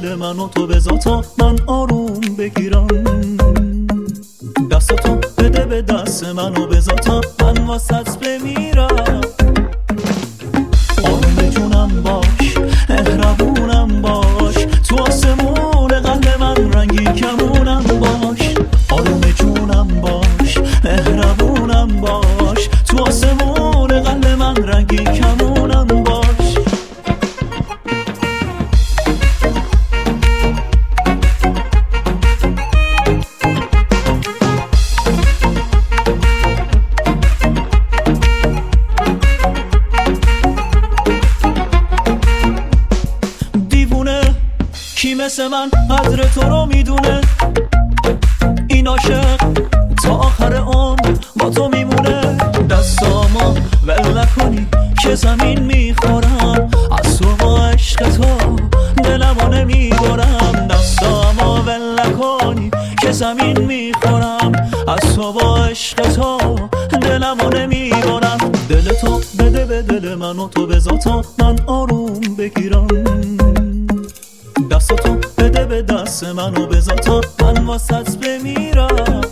دل من و تو به ذاتا من آروم بگیرم. دستاتو بده به دست من و به ذاتا من واسط بمیرم. آروم جونم باش، مهربونم باش، تو آسمون قلب من رنگین کمونم باش. آروم جونم باش، مهربونم باش، تو آسمون قلب من رنگین کمونم باش. کی مثل من قدر تو رو میدونه؟ این عاشق تا آخر عمر با تو میمونه. دستامو ول نکنی که زمین میخورم، از تو با عشق تو دلمو نمیبرم. دستامو ول نکنی که زمین میخورم، از تو با عشق تو دلمو نمیبرم. دل تو بده به دل من و تو به ذاتا من آروم بگیرم. دستاتو بده به دست من و به ذاتا من واسط بمیرم.